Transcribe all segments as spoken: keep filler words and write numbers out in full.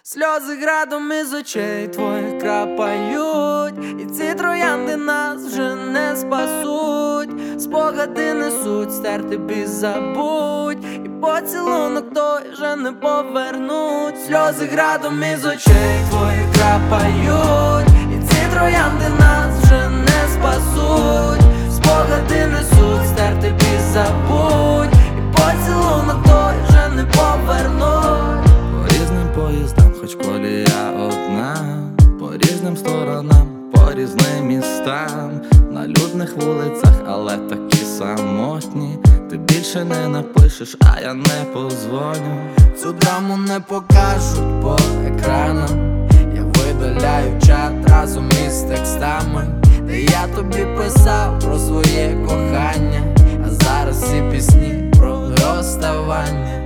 Сльози градом із очей твоїх крапають, і ці троянди нас вже не спасуть. Спогади несуть, стерти без забудь, і поцілунок той вже не повернуть. Сльози градом із очей твоїх крапають, і ці троянди нас вже не спасуть. Спогади несуть, стерти без забудь, і поцілунок той вже не повернуть. По різним поїздам, хоч колія одна, по різним сторонам, по різним містам, на людних вулицях, але такі самотні. Ти більше не напишеш, а я не позвоню. Цю драму не покажуть по екранам. Я видаляю чат разом із текстами, де я тобі писав про своє кохання, а зараз всі пісні про розставання.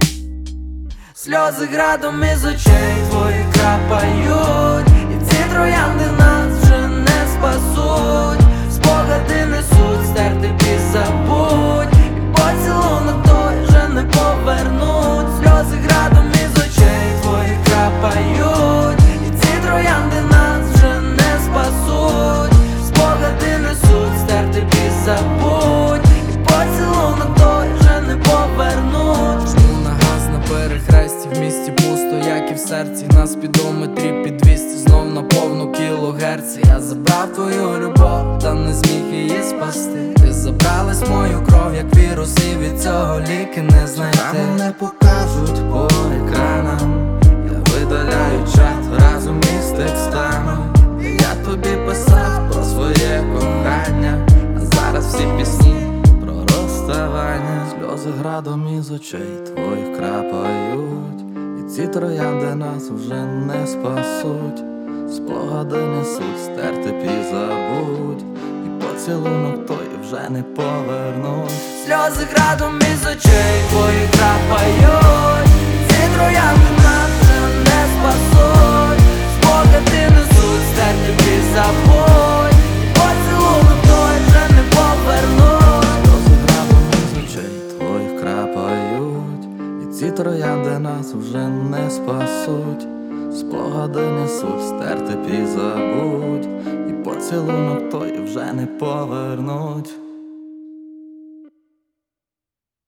Сльози градом із очей твоїх крапають, і ці троянди нас вже не спасуть. Спогади несуть, стерти без забудь, і поцілунок той вже не повернуть. Сльози градом із очей твоїх крапають, і ці троянди нас вже не спасуть. Спогади несуть, стерти без забудь, і поцілунок той вже не повернуть. Жму на газ на перехресті, в місті пусто, як і в серці. На спідометрі під двісті, знов на повну кілогерці. Я забрав твою любов, та не зміг її спасти. Ти забралась мою кров, як вірус, і від цього ліки не знайти. Драму не покажуть по екранам. Я видаляю чат разом із текстами, де я тобі писав про своє кохання, а зараз всі пісні про розставання. Сльози градом із очей твоїх крапають, і ці троянди нас вже не спасуть. Спогади несуть, стерти пі забудь, і поцілунок той вже не повернуть. Сльози градом із очей твоїх крапають, і ці троянди нас вже не спасуть. Спогади несуть, стерти без забудь, і поцілунок той вже не повернуть. Сльози градом із очей твоїх крапають, і ці троянди нас вже не спасуть. Спогади несуть, стерти пі забудь, і поцілунок той вже не повернуть.